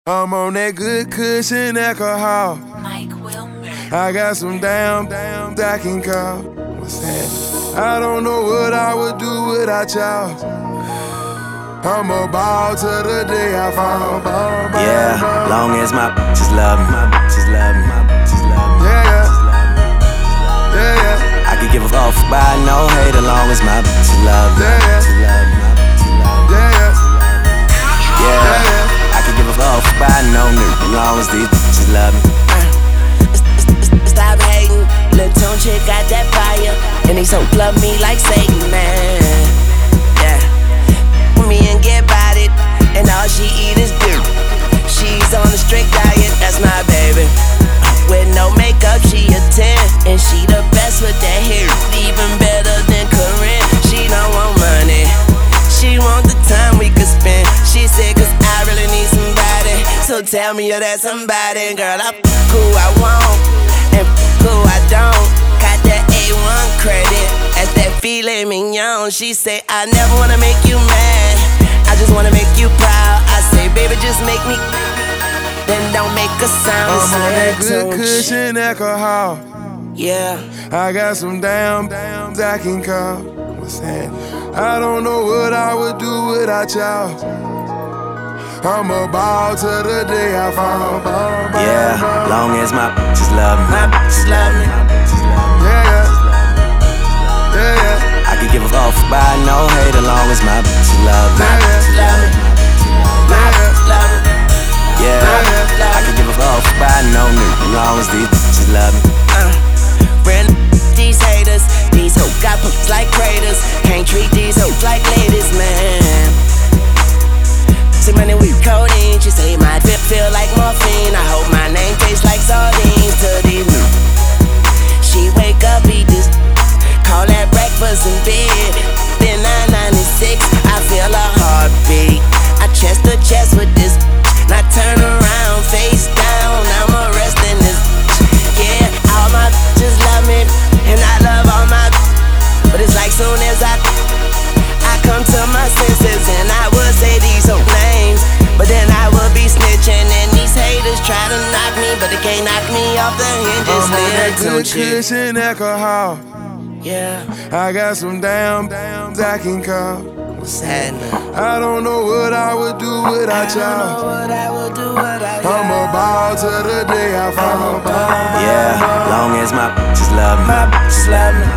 I'm on that good cushion alcohol. Mike Wilmer. I got some damn I can call. What's that? I don't know what I would do without y'all. I'm a ball to the day I fall. Yeah, long as my bitches love me, my bitches love me, my bitches love me. Yeah. I could give a fuck by no hate as long as my bitches love me. Yeah. I could give a fuck by no nigga as long as these bitches love me. Stop hating, Lil' Tune chick got that fire, and these hoes love me like Satan, man. Yeah, me and get about it, and all she eat is dirt. She's on a strict diet, that's my baby. With no makeup, she a 10, and she the best with that hair, even better than Corinne. She don't want money, she want the time we could spend. She said, 'cause I really need somebody, so tell me you're that somebody. Girl, I who I want, and who I don't. Got that A1 credit at that filet mignon. She say, I never wanna make you mad, I just wanna make you proud. I say, baby, just make me, then don't make a sound. I'm on that good cushion alcohol. Yeah, I got some damn I can call. What's that? I don't know what I would do without y'all. I'm a ball to the day I fall. Yeah, long as my bitches love me, my bitches love me. Yeah. I could give a fuck by no hate as long as my bitches love me. my bitches love me, my bitches love me. Yeah, I could give a fuck by no nigga as long as these bitches love me. Brand these haters, these hoes got pumps like craters. Can't treat these hoes like ladies, man. See money with codeine, she say my feel like morphine. I hope my name tastes like sardines to these new. She wake up, eat this, call that breakfast in bed. Then 996, I feel a heartbeat. I chest to chest with this, now turn around, face down, I'm arresting this. Yeah, all my bitches love me, and I love all my. But it's like soon as I come to my senses, and I would say these whole names, but then I would be snitching, and these haters try to knock me, but they can't knock me off the hinges. I'm on that good cushion alcohol. Yeah, I got some damn I can call. what's happening? I don't know what I would do without y'all. What I would do without I'm a ball to the day I fall. Yeah, long as my bitches love me, my bitches love me.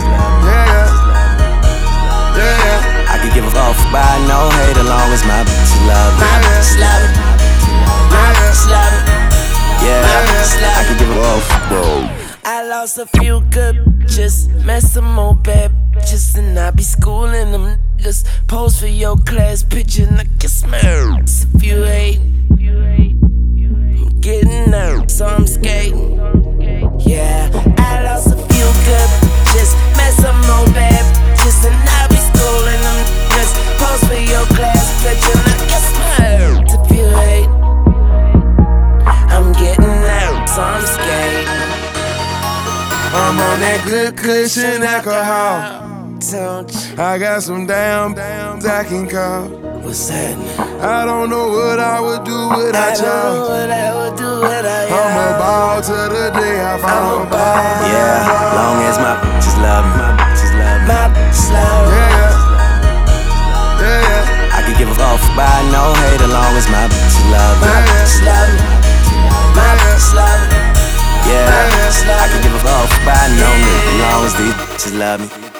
Yeah. I could give a fuck by no hate as long as my bitches love me. my bitches love me, my bitches love me. Yeah, I could give a fuck, bro. I lost a few good bitches, met some more bad bitches, and I be schooling them niggas. Pose for your class picture, and I can smell. If you hate, I'm getting nervous, so I'm skating. Yeah, I lost a few good bitches, met some more bad bitches, and I be schooling them niggas. Pose for your class picture, and I can smell. If you hate, I'm getting nervous, so I'm skating. I'm on that good cushion alcohol. Don't you? I got some damn I can call. What's happening? I don't know what I would do without y'all. What I would do without y'all. I'm a ball to the day I fall. Yeah, long as my bitches love me, my bitches love me. My bitches love me. Yeah. I could give a fuck by no hate as long as my bitches love me. My bitches love me. My bitches love me. Yeah, I could give a fuck by no nigga as long as these bitches love me.